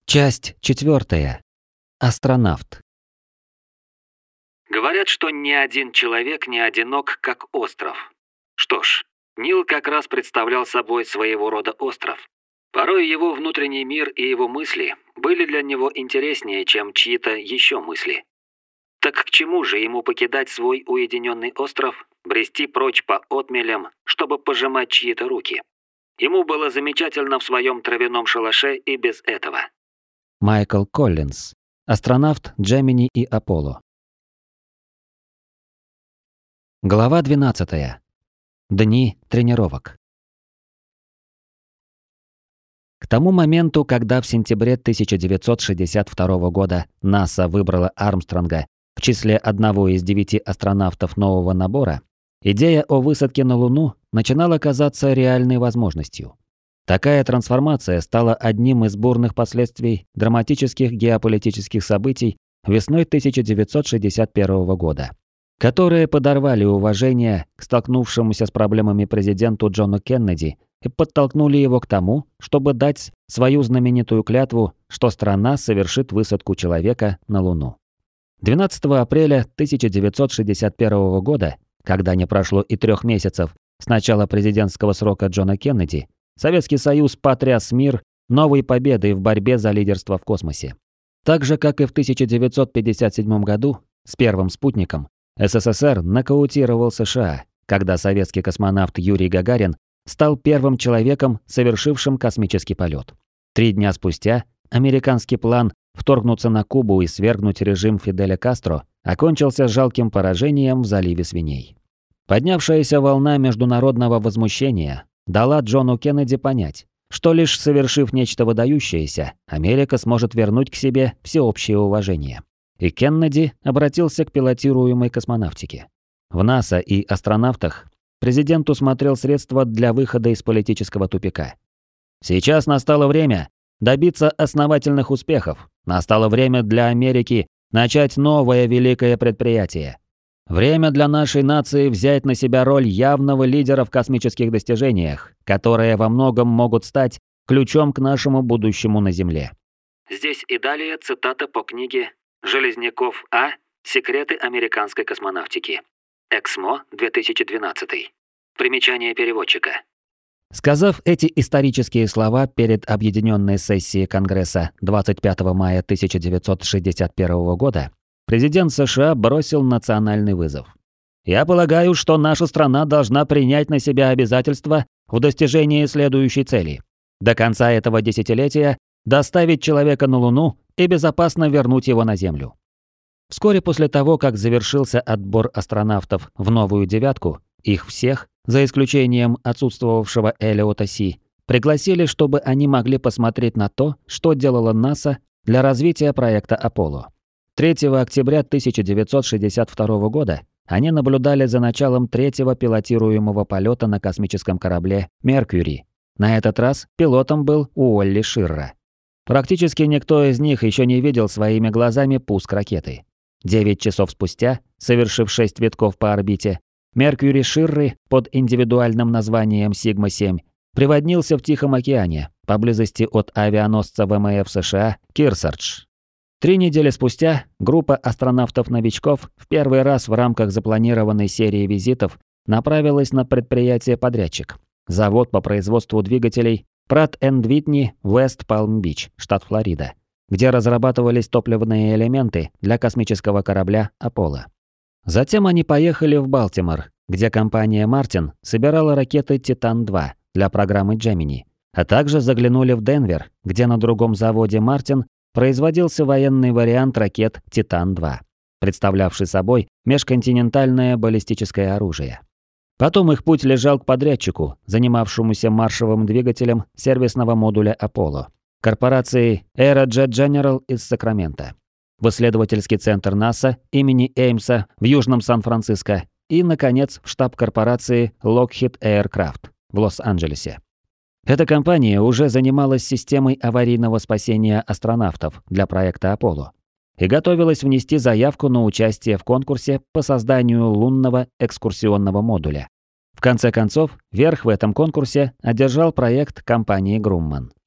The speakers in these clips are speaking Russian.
Часть 4. Астронавт. Говорят, что ни один человек не одинок, как остров. Что ж, Нил как раз представлял собой своего рода остров. Порой его внутренний мир и его мысли были для него интереснее, чем чьи-то еще мысли. Так к чему же ему покидать свой уединенный остров, брести прочь по отмелям, чтобы пожимать чьи-то руки? Ему было замечательно в своем травяном шалаше и без этого. Майкл Коллинз. Астронавт Джемини и Аполло. Глава 12. Дни тренировок. К тому моменту, когда в сентябре 1962 года НАСА выбрала Армстронга в числе одного из 9 астронавтов нового набора, идея о высадке на Луну начинала казаться реальной возможностью. Такая трансформация стала одним из бурных последствий драматических геополитических событий весной 1961 года, которые подорвали уважение к столкнувшемуся с проблемами президенту Джону Кеннеди и подтолкнули его к тому, чтобы дать свою знаменитую клятву, что страна совершит высадку человека на Луну. 12 апреля 1961 года, когда не прошло и 3 месяцев с начала президентского срока Джона Кеннеди, Советский Союз потряс мир новой победой в борьбе за лидерство в космосе. Так же, как и в 1957 году с первым спутником, СССР нокаутировал США, когда советский космонавт Юрий Гагарин стал первым человеком, совершившим космический полет. 3 дня спустя американский план вторгнуться на Кубу и свергнуть режим Фиделя Кастро окончился жалким поражением в заливе Свиней. Поднявшаяся волна международного возмущения дала Джону Кеннеди понять, что лишь совершив нечто выдающееся, Америка сможет вернуть к себе всеобщее уважение. И Кеннеди обратился к пилотируемой космонавтике. В НАСА и астронавтах президент усмотрел средства для выхода из политического тупика. Сейчас настало время добиться основательных успехов. Настало время для Америки начать новое великое предприятие. Время для нашей нации взять на себя роль явного лидера в космических достижениях, которые во многом могут стать ключом к нашему будущему на Земле. Здесь и далее цитата по книге Железняков А. «Секреты американской космонавтики». Эксмо, 2012. Примечание переводчика. Сказав эти исторические слова перед объединенной сессией Конгресса 25 мая 1961 года, президент США бросил национальный вызов. «Я полагаю, что наша страна должна принять на себя обязательства в достижении следующей цели. До конца этого десятилетия доставить человека на Луну и безопасно вернуть его на Землю». Вскоре после того, как завершился отбор астронавтов в новую девятку, их всех, за исключением отсутствовавшего Эллиота Си, пригласили, чтобы они могли посмотреть на то, что делала НАСА для развития проекта Аполло. 3 октября 1962 года они наблюдали за началом 3-го пилотируемого полета на космическом корабле «Меркьюри». На этот раз пилотом был Уолли Ширра. Практически никто из них еще не видел своими глазами пуск ракеты. 9 часов спустя, совершив 6 витков по орбите, Меркьюри Ширры под индивидуальным названием Сигма-7 приводнился в Тихом океане, поблизости от авианосца ВМФ США «Кирсардж». 3 недели спустя группа астронавтов-новичков в первый раз в рамках запланированной серии визитов направилась на предприятие-подрядчик – завод по производству двигателей Pratt & Whitney, West Palm Beach, штат Флорида, где разрабатывались топливные элементы для космического корабля «Аполло». Затем они поехали в Балтимор, где компания Martin собирала ракеты «Титан-2» для программы Gemini, а также заглянули в Денвер, где на другом заводе Martin производился военный вариант ракет «Титан-2», представлявший собой межконтинентальное баллистическое оружие. Потом их путь лежал к подрядчику, занимавшемуся маршевым двигателем сервисного модуля «Аполло», корпорации Aerojet General из Сакрамента, в исследовательский центр НАСА имени Эймса в Южном Сан-Франциско и, наконец, в штаб корпорации Lockheed Aircraft в Лос-Анджелесе. Эта компания уже занималась системой аварийного спасения астронавтов для проекта Аполло и готовилась внести заявку на участие в конкурсе по созданию лунного экскурсионного модуля. В конце концов, верх в этом конкурсе одержал проект компании Grumman.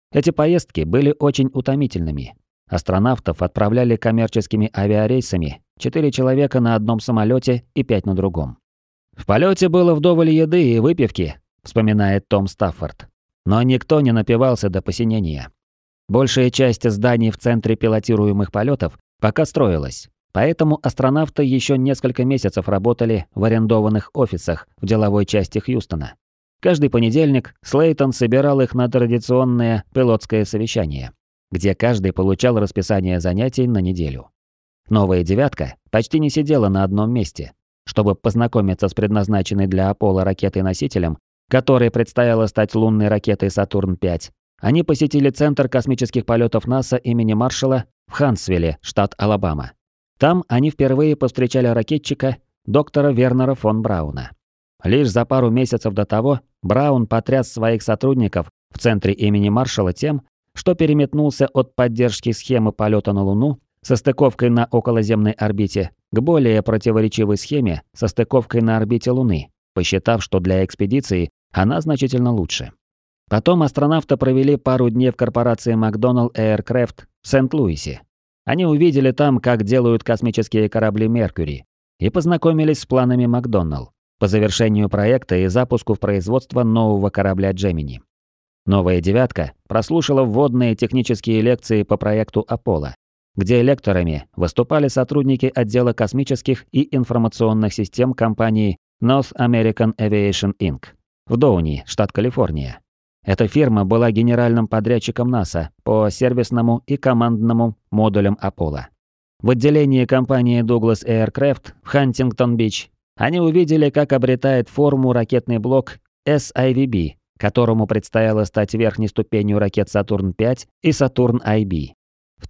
Эти поездки были очень утомительными. Астронавтов отправляли коммерческими авиарейсами, 4 человека на одном самолете и 5 на другом. «В полете было вдоволь еды и выпивки», — вспоминает Том Стаффорд. Но никто не напивался до посинения. Большая часть зданий в центре пилотируемых полетов пока строилась, поэтому астронавты еще несколько месяцев работали в арендованных офисах в деловой части Хьюстона. Каждый понедельник Слейтон собирал их на традиционное пилотское совещание, где каждый получал расписание занятий на неделю. Новая «девятка» почти не сидела на одном месте. Чтобы познакомиться с предназначенной для Аполло ракетой-носителем, которой предстояло стать лунной ракетой «Сатурн-5», они посетили Центр космических полетов НАСА имени Маршалла в Хантсвилле, штат Алабама. Там они впервые повстречали ракетчика доктора Вернера фон Брауна. Лишь за пару месяцев до того Браун потряс своих сотрудников в Центре имени Маршалла тем, что переметнулся от поддержки схемы полета на Луну со стыковкой на околоземной орбите к более противоречивой схеме со стыковкой на орбите Луны, посчитав, что для экспедиции она значительно лучше. Потом астронавты провели пару дней в корпорации McDonnell Aircraft в Сент-Луисе. Они увидели там, как делают космические корабли «Меркьюри», и познакомились с планами McDonnell по завершению проекта и запуску в производство нового корабля «Джемини». Новая «девятка» прослушала вводные технические лекции по проекту «Аполло», где лекторами выступали сотрудники отдела космических и информационных систем компании North American Aviation Inc. в Доуни, штат Калифорния. Эта фирма была генеральным подрядчиком НАСА по сервисному и командному модулям Аполло. В отделении компании Douglas Aircraft в Хантингтон-Бич они увидели, как обретает форму ракетный блок SIVB, которому предстояло стать верхней ступенью ракет Сатурн-5 и Сатурн-IB. В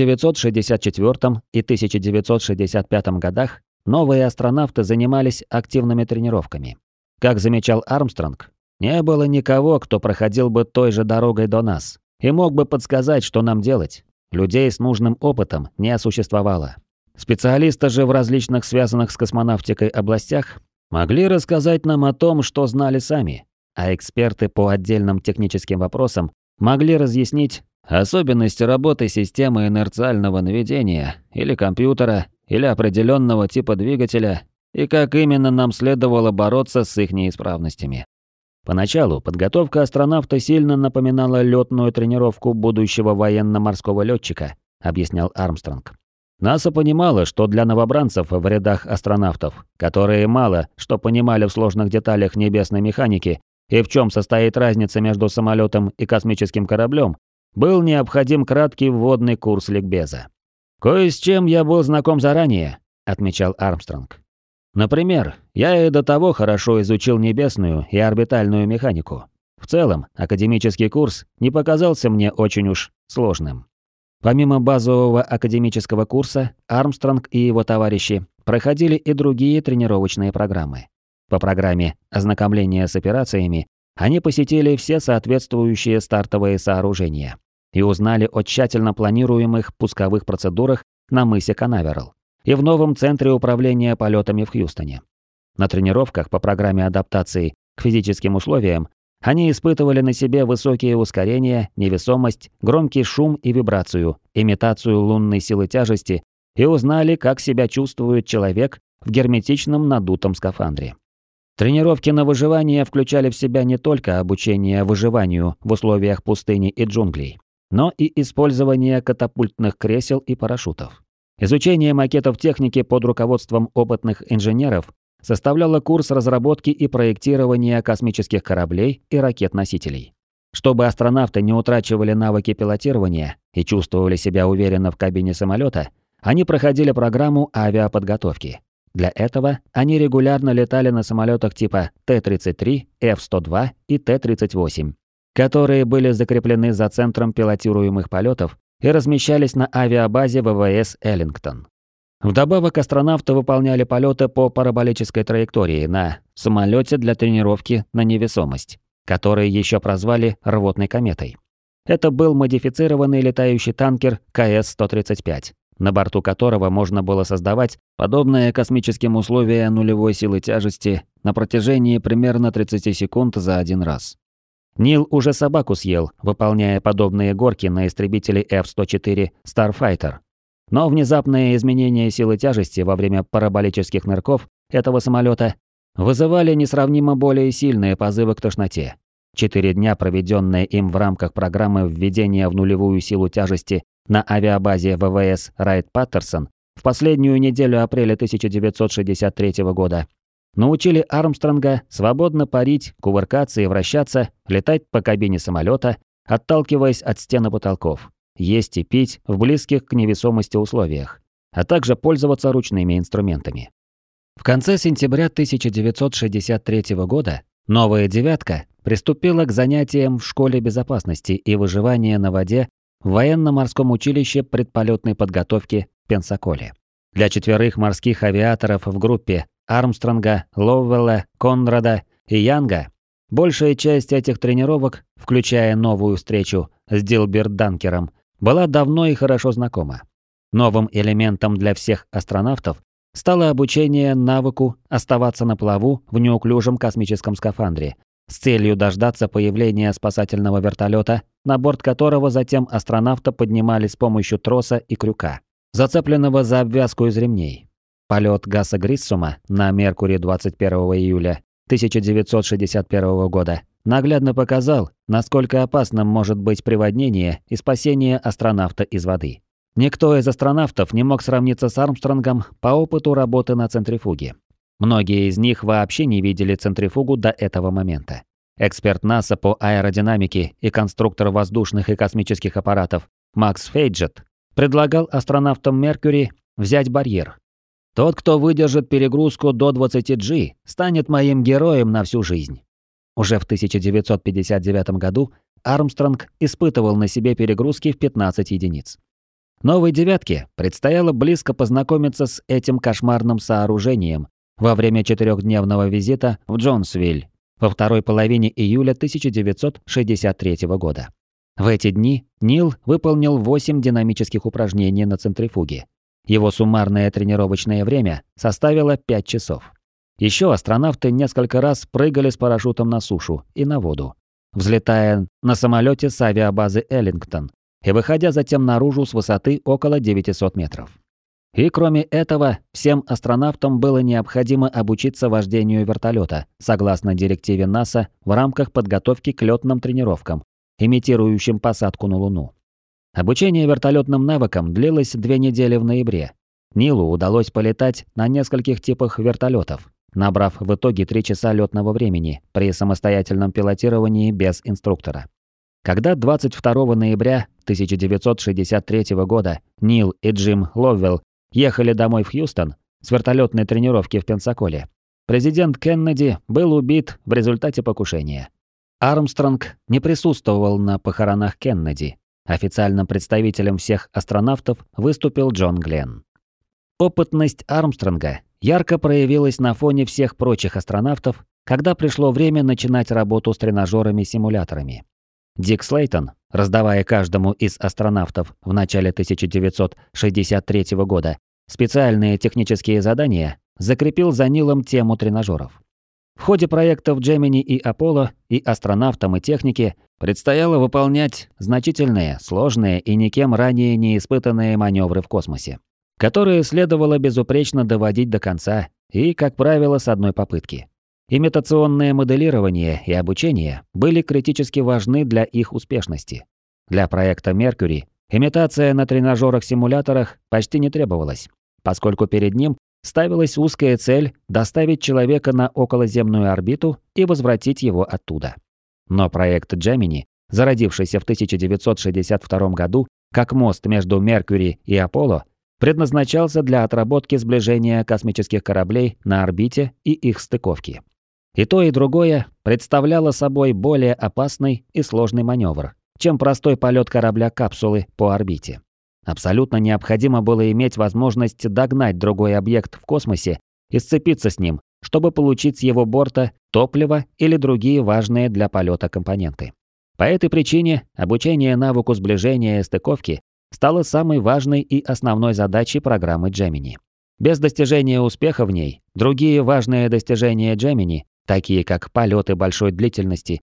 1964 и 1965 годах новые астронавты занимались активными тренировками. Как замечал Армстронг, не было никого, кто проходил бы той же дорогой до нас и мог бы подсказать, что нам делать. Людей с нужным опытом не существовало. Специалисты же в различных связанных с космонавтикой областях могли рассказать нам о том, что знали сами, а эксперты по отдельным техническим вопросам могли разъяснить особенности работы системы инерциального наведения или компьютера, или определенного типа двигателя, и как именно нам следовало бороться с их неисправностями. Поначалу подготовка астронавта сильно напоминала лётную тренировку будущего военно-морского лётчика, объяснял Армстронг. НАСА понимала, что для новобранцев в рядах астронавтов, которые мало что понимали в сложных деталях небесной механики и в чем состоит разница между самолетом и космическим кораблем, был необходим краткий вводный курс ликбеза. «Кое с чем я был знаком заранее», — отмечал Армстронг. «Например, я и до того хорошо изучил небесную и орбитальную механику. В целом, академический курс не показался мне очень уж сложным». Помимо базового академического курса, Армстронг и его товарищи проходили и другие тренировочные программы. По программе ознакомления с операциями они посетили все соответствующие стартовые сооружения и узнали о тщательно планируемых пусковых процедурах на мысе Канаверал и в новом центре управления полетами в Хьюстоне. На тренировках по программе адаптации к физическим условиям они испытывали на себе высокие ускорения, невесомость, громкий шум и вибрацию, имитацию лунной силы тяжести и узнали, как себя чувствует человек в герметичном надутом скафандре. Тренировки на выживание включали в себя не только обучение выживанию в условиях пустыни и джунглей, но и использование катапультных кресел и парашютов. Изучение макетов техники под руководством опытных инженеров составляло курс разработки и проектирования космических кораблей и ракет-носителей. Чтобы астронавты не утрачивали навыки пилотирования и чувствовали себя уверенно в кабине самолета, они проходили программу авиаподготовки. Для этого они регулярно летали на самолетах типа Т-33, Ф-102 и Т-38, которые были закреплены за центром пилотируемых полетов и размещались на авиабазе ВВС Эллингтон. Вдобавок астронавты выполняли полеты по параболической траектории на самолете для тренировки на невесомость, который еще прозвали «рвотной кометой». Это был модифицированный летающий танкер КС-135, на борту которого можно было создавать подобные космическим условия нулевой силы тяжести на протяжении примерно 30 секунд за один раз. Нил уже собаку съел, выполняя подобные горки на истребителе F-104 Starfighter. Но внезапные изменения силы тяжести во время параболических нырков этого самолета вызывали несравнимо более сильные позывы к тошноте. 4 дня, проведенные им в рамках программы введения в нулевую силу тяжести на авиабазе ВВС Райт-Паттерсон в последнюю неделю апреля 1963 года, научили Армстронга свободно парить, кувыркаться и вращаться, летать по кабине самолета, отталкиваясь от стен и потолков, есть и пить в близких к невесомости условиях, а также пользоваться ручными инструментами. В конце сентября 1963 года новая «девятка» приступила к занятиям в Школе безопасности и выживания на воде в военно-морском училище предполетной подготовки в Пенсаколе. Для 4 морских авиаторов в группе Армстронга, Лоуэлла, Конрада и Янга большая часть этих тренировок, включая новую встречу с Дилберт Данкером, была давно и хорошо знакома. Новым элементом для всех астронавтов стало обучение навыку оставаться на плаву в неуклюжем космическом скафандре с целью дождаться появления спасательного вертолета, на борт которого затем астронавта поднимали с помощью троса и крюка, зацепленного за обвязку из ремней. Полет Гаса Гриссума на Меркурий 21 июля 1961 года наглядно показал, насколько опасным может быть приводнение и спасение астронавта из воды. Никто из астронавтов не мог сравниться с Армстронгом по опыту работы на центрифуге. Многие из них вообще не видели центрифугу до этого момента. Эксперт НАСА по аэродинамике и конструктор воздушных и космических аппаратов Макс Фейджет предлагал астронавтам Меркьюри взять барьер. «Тот, кто выдержит перегрузку до 20 G, станет моим героем на всю жизнь». Уже в 1959 году Армстронг испытывал на себе перегрузки в 15 единиц. Новой «девятке» предстояло близко познакомиться с этим кошмарным сооружением во время 4-дневного визита в Джонсвиль во второй половине июля 1963 года. В эти дни Нил выполнил 8 динамических упражнений на центрифуге. Его суммарное тренировочное время составило 5 часов. Еще астронавты несколько раз прыгали с парашютом на сушу и на воду, взлетая на самолете с авиабазы Эллингтон и выходя затем наружу с высоты около 900 метров. И кроме этого, всем астронавтам было необходимо обучиться вождению вертолета, согласно директиве НАСА в рамках подготовки к летным тренировкам, имитирующим посадку на Луну. Обучение вертолетным навыкам длилось 2 недели в ноябре. Нилу удалось полетать на нескольких типах вертолетов, набрав в итоге 3 часа летного времени при самостоятельном пилотировании без инструктора. Когда 22 ноября 1963 года Нил и Джим Ловвелл ехали домой в Хьюстон с вертолетной тренировки в Пенсаколе, президент Кеннеди был убит в результате покушения. Армстронг не присутствовал на похоронах Кеннеди. Официальным представителем всех астронавтов выступил Джон Гленн. Опытность Армстронга ярко проявилась на фоне всех прочих астронавтов, когда пришло время начинать работу с тренажерами-симуляторами. Дик Слейтон, раздавая каждому из астронавтов в начале 1963 года специальные технические задания, закрепил за Нилом тему тренажеров. В ходе проектов Gemini и Аполло и астронавтам, и технике предстояло выполнять значительные, сложные и никем ранее не испытанные маневры в космосе, которые следовало безупречно доводить до конца и, как правило, с одной попытки. Имитационное моделирование и обучение были критически важны для их успешности. Для проекта Mercury имитация на тренажерах-симуляторах почти не требовалась, поскольку перед ним ставилась узкая цель доставить человека на околоземную орбиту и возвратить его оттуда. Но проект Gemini, зародившийся в 1962 году как мост между Mercury и Apollo, предназначался для отработки сближения космических кораблей на орбите и их стыковки. И то, и другое представляло собой более опасный и сложный маневр, чем простой полет корабля-капсулы по орбите. Абсолютно необходимо было иметь возможность догнать другой объект в космосе и сцепиться с ним, чтобы получить с его борта топливо или другие важные для полета компоненты. По этой причине обучение навыку сближения и стыковки стало самой важной и основной задачей программы Gemini. Без достижения успеха в ней, другие важные достижения Gemini, такие как полеты большой длительности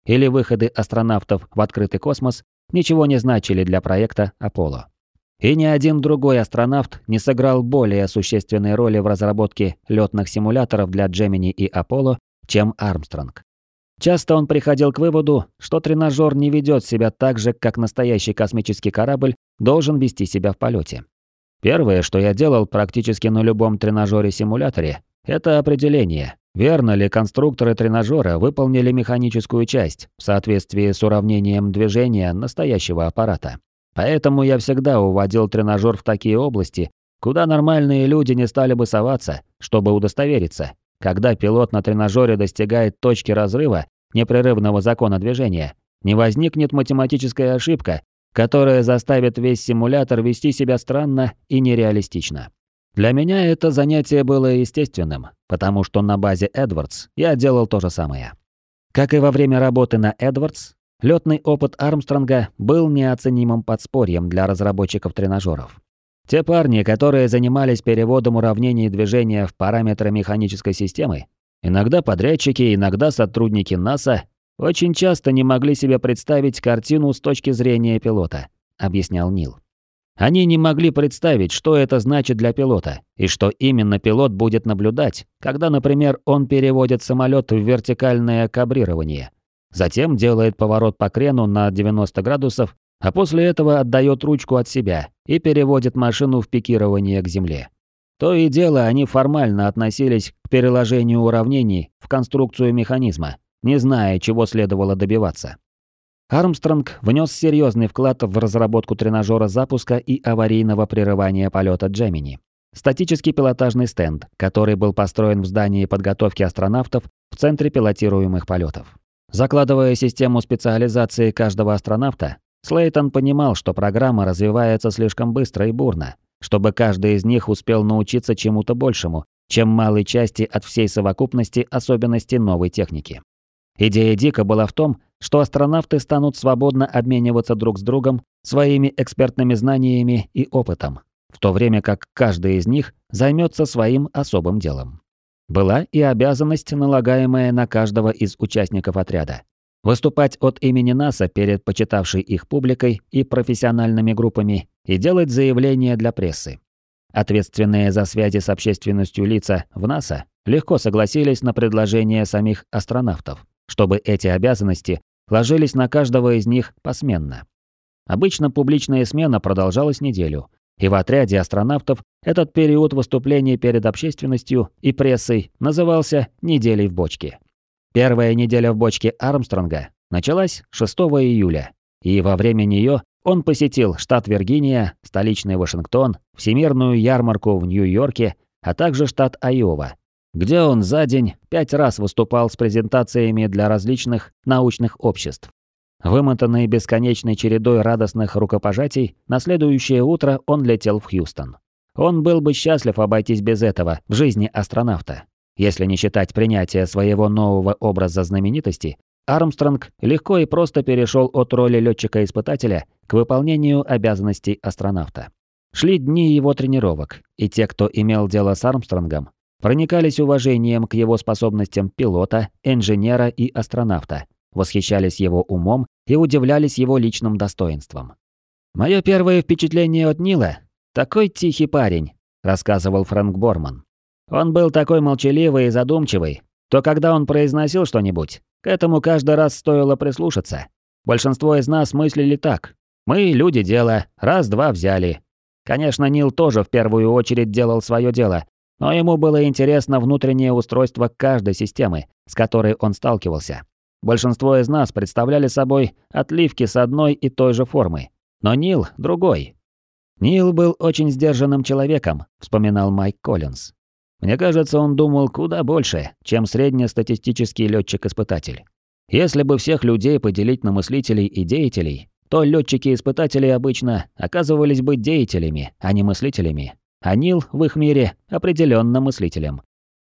или выходы астронавтов в открытый космос ничего не значили для проекта Аполло. И ни один другой астронавт не сыграл более существенной роли в разработке лётных симуляторов для Gemini и Аполло, чем Армстронг. Часто он приходил к выводу, что тренажер не ведет себя так же, как настоящий космический корабль должен вести себя в полете. Первое, что я делал практически на любом тренажере-симуляторе, это определение, верно ли конструкторы тренажера выполнили механическую часть в соответствии с уравнением движения настоящего аппарата. Поэтому я всегда уводил тренажер в такие области, куда нормальные люди не стали бы соваться, чтобы удостовериться, когда пилот на тренажере достигает точки разрыва непрерывного закона движения, не возникнет математическая ошибка, которая заставит весь симулятор вести себя странно и нереалистично. Для меня это занятие было естественным, потому что на базе Эдвардс я делал то же самое. Как и во время работы на Эдвардс, лётный опыт Армстронга был неоценимым подспорьем для разработчиков тренажеров. Те парни, которые занимались переводом уравнений движения в параметры механической системы, иногда подрядчики, иногда сотрудники НАСА, очень часто не могли себе представить картину с точки зрения пилота, объяснял Нил. Они не могли представить, что это значит для пилота, и что именно пилот будет наблюдать, когда, например, он переводит самолет в вертикальное кабрирование, затем делает поворот по крену на 90 градусов, а после этого отдает ручку от себя и переводит машину в пикирование к земле. То и дело они формально относились к переложению уравнений в конструкцию механизма, не зная, чего следовало добиваться. Армстронг внес серьезный вклад в разработку тренажера запуска и аварийного прерывания полета Gemini. Статический пилотажный стенд, который был построен в здании подготовки астронавтов в центре пилотируемых полетов. Закладывая систему специализации каждого астронавта, Слейтон понимал, что программа развивается слишком быстро и бурно, чтобы каждый из них успел научиться чему-то большему, чем малой части от всей совокупности особенностей новой техники. Идея Дика была в том, что астронавты станут свободно обмениваться друг с другом своими экспертными знаниями и опытом, в то время как каждый из них займется своим особым делом. Была и обязанность, налагаемая на каждого из участников отряда. Выступать от имени НАСА перед почитавшей их публикой и профессиональными группами и делать заявления для прессы. Ответственные за связи с общественностью лица в НАСА легко согласились на предложение самих астронавтов, чтобы эти обязанности ложились на каждого из них посменно. Обычно публичная смена продолжалась неделю, и в отряде астронавтов этот период выступлений перед общественностью и прессой назывался «неделей в бочке». Первая неделя в бочке Армстронга началась 6 июля, и во время нее он посетил штат Виргиния, столичный Вашингтон, Всемирную ярмарку в Нью-Йорке, а также штат Айова, где он за день 5 раз выступал с презентациями для различных научных обществ. Вымотанный бесконечной чередой радостных рукопожатий, на следующее утро он летел в Хьюстон. Он был бы счастлив обойтись без этого в жизни астронавта. Если не считать принятия своего нового образа знаменитости, Армстронг легко и просто перешел от роли летчика-испытателя к выполнению обязанностей астронавта. Шли дни его тренировок, и те, кто имел дело с Армстронгом, проникались уважением к его способностям пилота, инженера и астронавта, восхищались его умом и удивлялись его личным достоинством. «Мое первое впечатление от Нила – такой тихий парень», – рассказывал Фрэнк Борман. «Он был такой молчаливый и задумчивый, то когда он произносил что-нибудь, к этому каждый раз стоило прислушаться. Большинство из нас мыслили так. Мы, люди дела, раз-два взяли. Конечно, Нил тоже в первую очередь делал свое дело, но ему было интересно внутреннее устройство каждой системы, с которой он сталкивался. Большинство из нас представляли собой отливки с одной и той же формы, но Нил другой. Нил был очень сдержанным человеком, вспоминал Майк Коллинз. Мне кажется, он думал куда больше, чем среднестатистический летчик-испытатель. Если бы всех людей поделить на мыслителей и деятелей, то летчики-испытатели обычно оказывались бы деятелями, а не мыслителями. А Нил в их мире определенно мыслителем.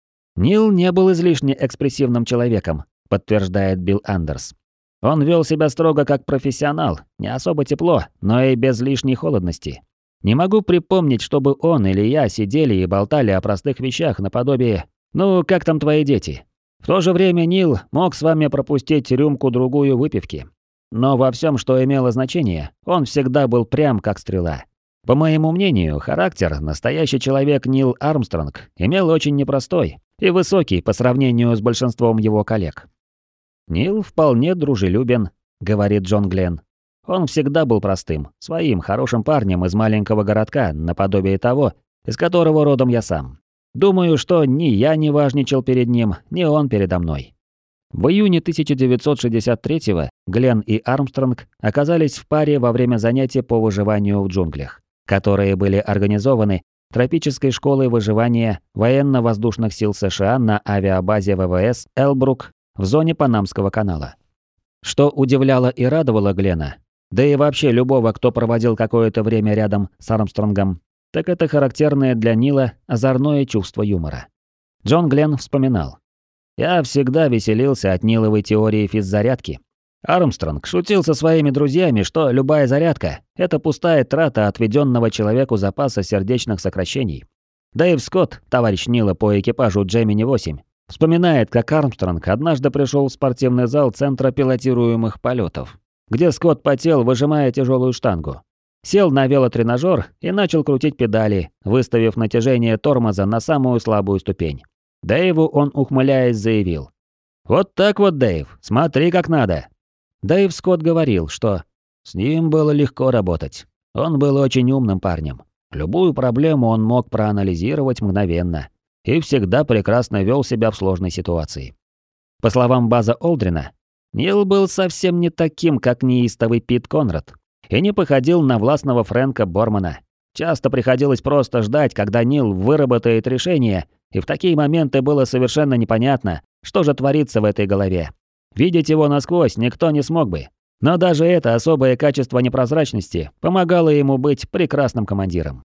Нил не был излишне экспрессивным человеком, подтверждает Билл Андерс. Он вел себя строго как профессионал, не особо тепло, но и без лишней холодности. Не могу припомнить, чтобы он или я сидели и болтали о простых вещах наподобие «Ну, как там твои дети?». В то же время Нил мог с вами пропустить рюмку-другую выпивки. Но во всем, что имело значение, он всегда был прям как стрела. По моему мнению, характер настоящий человек Нил Армстронг имел очень непростой и высокий по сравнению с большинством его коллег. «Нил вполне дружелюбен», — говорит Джон Гленн. «Он всегда был простым, своим, хорошим парнем из маленького городка, наподобие того, из которого родом я сам. Думаю, что ни я не важничал перед ним, ни он передо мной». В июне 1963-го Гленн и Армстронг оказались в паре во время занятий по выживанию в джунглях, которые были организованы Тропической школой выживания военно-воздушных сил США на авиабазе ВВС Элбрук в зоне Панамского канала. Что удивляло и радовало Гленна, да и вообще любого, кто проводил какое-то время рядом с Армстронгом, так это характерное для Нила озорное чувство юмора. Джон Гленн вспоминал: «Я всегда веселился от Ниловой теории физзарядки. Армстронг шутил со своими друзьями, что любая зарядка – это пустая трата отведенного человеку запаса сердечных сокращений. Дэйв Скотт, товарищ Нила по экипажу Джемини-8, вспоминает, как Армстронг однажды пришел в спортивный зал Центра пилотируемых полетов, где Скотт потел, выжимая тяжелую штангу. Сел на велотренажер и начал крутить педали, выставив натяжение тормоза на самую слабую ступень. Дэйву он, ухмыляясь, заявил: «Вот так вот, Дэйв, смотри как надо». Дэйв Скотт говорил, что с ним было легко работать. Он был очень умным парнем. Любую проблему он мог проанализировать мгновенно и всегда прекрасно вел себя в сложной ситуации. По словам База Олдрина, Нил был совсем не таким, как неистовый Пит Конрад, и не походил на властного Фрэнка Бормана. Часто приходилось просто ждать, когда Нил выработает решение, и в такие моменты было совершенно непонятно, что же творится в этой голове. Видеть его насквозь никто не смог бы. Но даже это особое качество непрозрачности помогало ему быть прекрасным командиром.